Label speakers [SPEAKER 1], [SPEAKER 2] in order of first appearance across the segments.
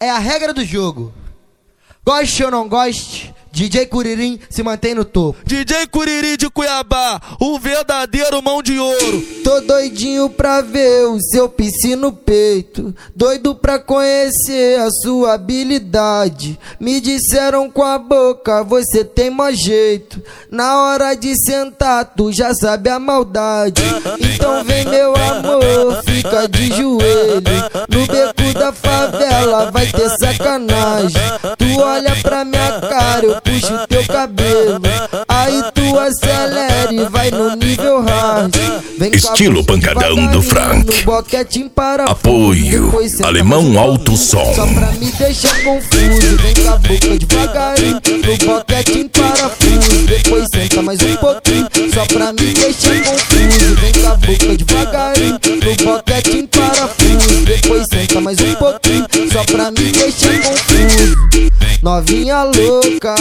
[SPEAKER 1] é a regra do jogo. Goste ou não goste, DJ Curirim se mantém no topo.
[SPEAKER 2] DJ Curirim de Cuiabá, o verdadeiro mão de ouro.
[SPEAKER 1] Tô doidinho pra ver o seu piercing no peito, doido pra conhecer a sua habilidade. Me disseram com a boca, você tem mais jeito. Na hora de sentar, tu já sabe a maldade. Então vem meu amor, fica de joelho. No beco da favela vai ter sacanagem. Tu olha pra minha cara, eu puxo teu cabelo. Aí tu acelera e vai no nível hard. Vem
[SPEAKER 3] estilo pancadão do Frank. Apoio Alemão Alto Som.
[SPEAKER 1] Só pra me deixar confuso. Vem com a boca devagarinho no boquete em parafuso. Depois senta mais um pouquinho, só pra me deixar confuso. Vem com a boca devagarinho no boquete em parafuso. Depois senta mais um pouquinho, só pra me deixar confuso. Novinha louca,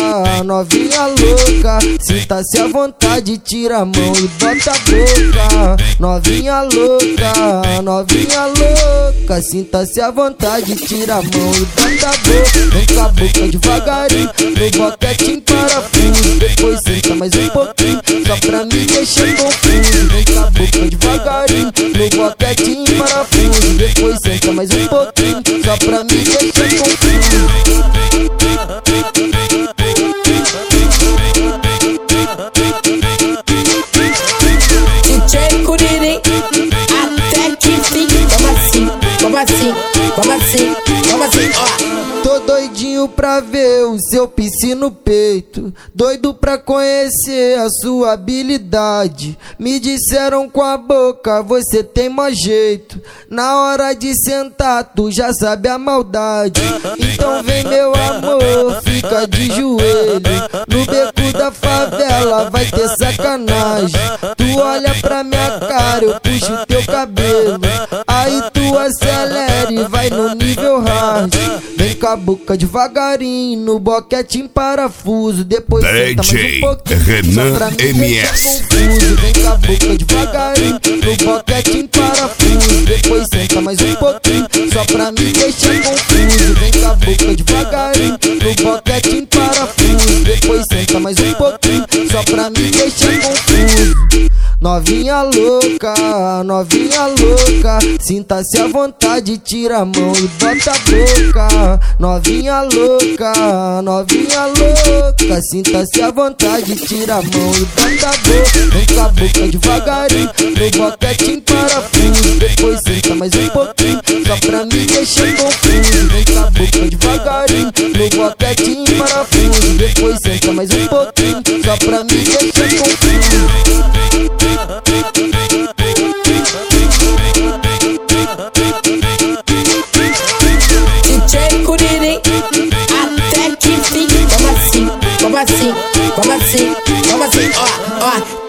[SPEAKER 1] sinta-se à vontade, tira a mão e bota a boca. Novinha louca, sinta-se à vontade, tira a mão e bota a boca. Vem com a boca devagarinho, no boquete em parafuso. Depois senta mais um pouquinho, só pra me deixar confuso. Vem com a boca devagarinho, no boquete em parafuso. Depois senta mais um pouquinho, só pra me deixar confuso.
[SPEAKER 4] DJ Curirim, até que fim. Vamos assim, ó.
[SPEAKER 1] Tô doidinho pra ver o seu piercing no peito, doido pra conhecer a sua habilidade. Me disseram com a boca, você tem mais jeito. Na hora de sentar, tu já sabe a maldade. Então vem meu amor, fica de joelho. No beco da favela vai ter sacanagem. Tu olha pra minha cara, eu puxo teu cabelo. Aí tu acelera e vai no nível hard. Vem com a boca devagarinho no boquete em parafuso. Depois senta mais um pouquinho,
[SPEAKER 3] Renan
[SPEAKER 1] só pra me
[SPEAKER 3] MS.
[SPEAKER 1] confuso. Vem com a boca devagarinho no boquete em parafuso. Depois senta mais um pouquinho, só pra me deixar confuso. Vem com a boca devagarinho no boquete em parafuso. Depois senta mais um pouquinho, só pra me deixar confuso. Novinha louca, sinta-se à vontade, tira a mão e bota a boca. Novinha louca, sinta-se à vontade, tira a mão e bota a boca. Vem com a boca devagarinho no boquete em parafuso. Depois senta mais um pouquinho, só pra me deixar confuso. Vem com a boca devagarinho no boquete em parafuso. Depois senta mais um pouquinho, só pra me deixar confuso.
[SPEAKER 4] DJ Curirim, até que fim. Vamos assim, ó.